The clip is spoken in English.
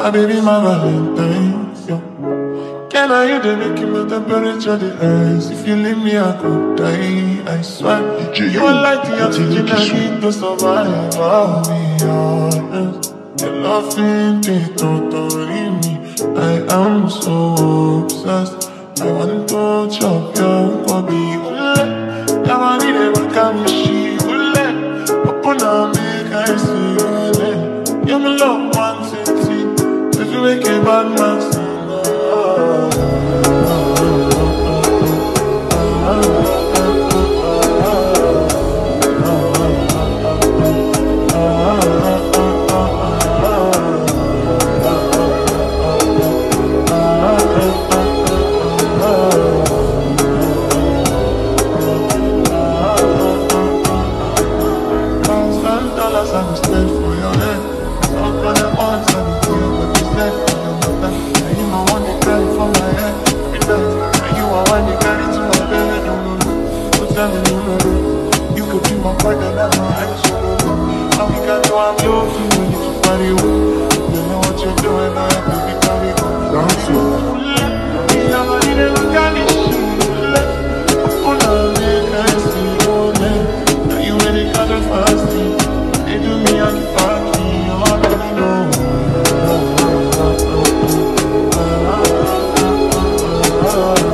My baby, my Valentine, yo. Can I hear the making my temperature the rise? If you leave me, I could die, I swear. You are like the oxygen I need to survive, I'll be honest. Your loving me, totally me. I am so obsessed. I want to chop your body. I want to never come she will let. Open up, make I see you. You're my love, one city. If you make a bad man sing. I will stand for your head. Talk on the odds and the deal, but you said for your mother. And you my one that carry for my head every night. And you are one that carry to my bed. No, no, no. So tell me, no, no, no. You could be my partner, not my ex. And we can do I'm looking when you to party. You know what you're doing, I have to be carry on. Don't you? I'm a little carry shit. Oh, no, I see your name. Now you really got the first thing. They do me and fuck me, you already know.